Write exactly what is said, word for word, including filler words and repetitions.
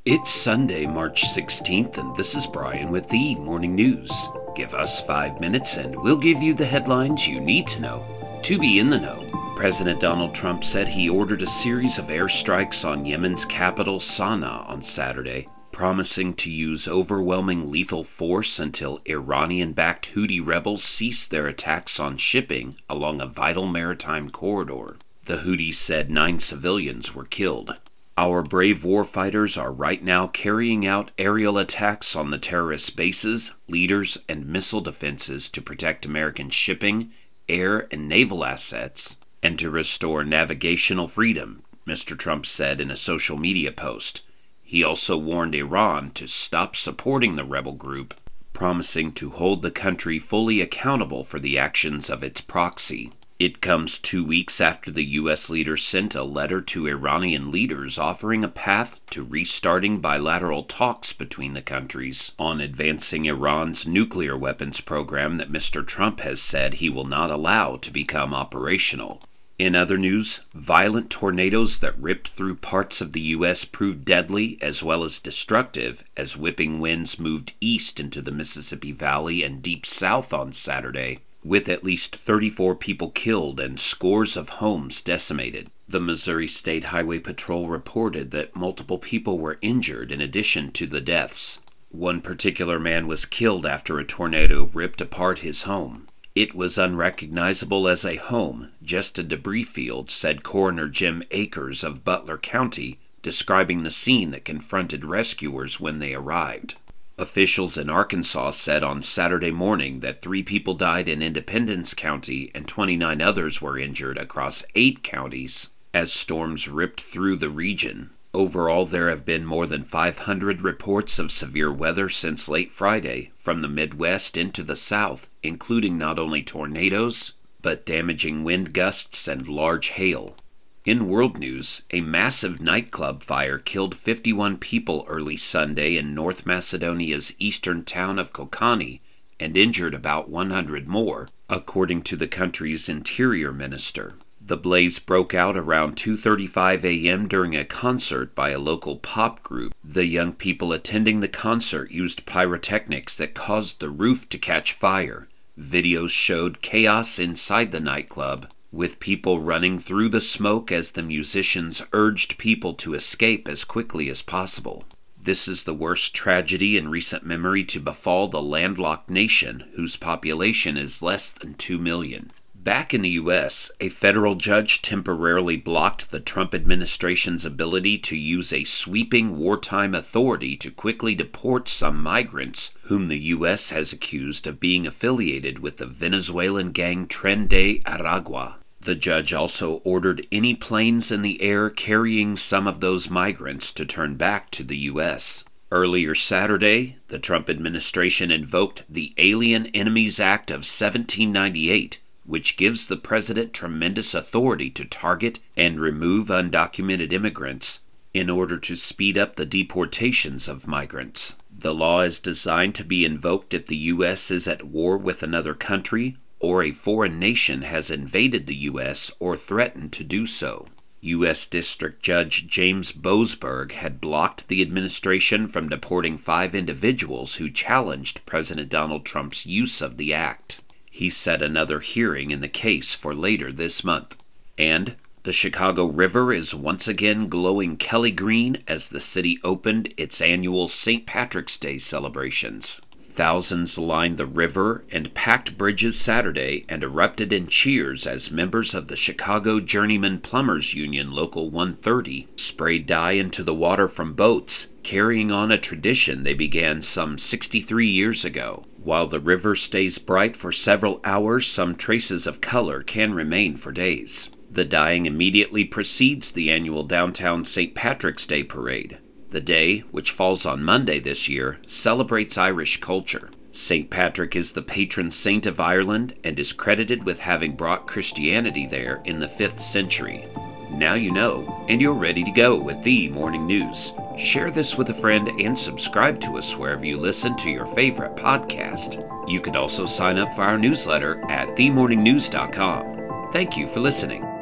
It's Sunday, March sixteenth, and this is Brian with the Morning News. Give us five minutes and we'll give you the headlines you need to know to be in the know. President Donald Trump said he ordered a series of airstrikes on Yemen's capital, Sana'a, on Saturday, promising to use overwhelming lethal force until Iranian-backed Houthi rebels cease their attacks on shipping along a vital maritime corridor. The Houthis said nine civilians were killed. Our brave warfighters are right now carrying out aerial attacks on the terrorist bases, leaders, and missile defenses to protect American shipping, air, and naval assets, and to restore navigational freedom, Mister Trump said in a social media post. He also warned Iran to stop supporting the rebel group, promising to hold the country fully accountable for the actions of its proxy. It comes two weeks after the U S leader sent a letter to Iranian leaders offering a path to restarting bilateral talks between the countries on advancing Iran's nuclear weapons program that Mister Trump has said he will not allow to become operational. In other news, violent tornadoes that ripped through parts of the U S proved deadly as well as destructive as whipping winds moved east into the Mississippi Valley and deep south on Saturday, with at least thirty-four people killed and scores of homes decimated. The Missouri State Highway Patrol reported that multiple people were injured in addition to the deaths. One particular man was killed after a tornado ripped apart his home. It was unrecognizable as a home, just a debris field, said Coroner Jim Akers of Butler County, describing the scene that confronted rescuers when they arrived. Officials in Arkansas said on Saturday morning that three people died in Independence County and twenty-nine others were injured across eight counties as storms ripped through the region. Overall, there have been more than five hundred reports of severe weather since late Friday from the Midwest into the South, including not only tornadoes, but damaging wind gusts and large hail. In world news, a massive nightclub fire killed fifty-one people early Sunday in North Macedonia's eastern town of Kokani and injured about one hundred more, according to the country's interior minister. The blaze broke out around two thirty-five a.m. during a concert by a local pop group. The young people attending the concert used pyrotechnics that caused the roof to catch fire. Videos showed chaos inside the nightclub, with people running through the smoke as the musicians urged people to escape as quickly as possible. This is the worst tragedy in recent memory to befall the landlocked nation, whose population is less than two million. Back in the U S, a federal judge temporarily blocked the Trump administration's ability to use a sweeping wartime authority to quickly deport some migrants whom the U S has accused of being affiliated with the Venezuelan gang Tren de Aragua. The judge also ordered any planes in the air carrying some of those migrants to turn back to the U S. Earlier Saturday, the Trump administration invoked the Alien Enemies Act of seventeen ninety-eight, which gives the president tremendous authority to target and remove undocumented immigrants in order to speed up the deportations of migrants. The law is designed to be invoked if the U S is at war with another country or a foreign nation has invaded the U S or threatened to do so. U S District Judge James Boasberg had blocked the administration from deporting five individuals who challenged President Donald Trump's use of the act. He set another hearing in the case for later this month. And the Chicago River is once again glowing Kelly green as the city opened its annual Saint Patrick's Day celebrations. Thousands lined the river and packed bridges Saturday and erupted in cheers as members of the Chicago Journeyman Plumbers Union Local one thirty sprayed dye into the water from boats, carrying on a tradition they began some sixty-three years ago. While the river stays bright for several hours, some traces of color can remain for days. The dyeing immediately precedes the annual downtown Saint Patrick's Day parade. The day, which falls on Monday this year, celebrates Irish culture. Saint Patrick is the patron saint of Ireland and is credited with having brought Christianity there in the fifth century. Now you know, and you're ready to go with the Morning News. Share this with a friend and subscribe to us wherever you listen to your favorite podcast. You could also sign up for our newsletter at the morning news dot com. Thank you for listening.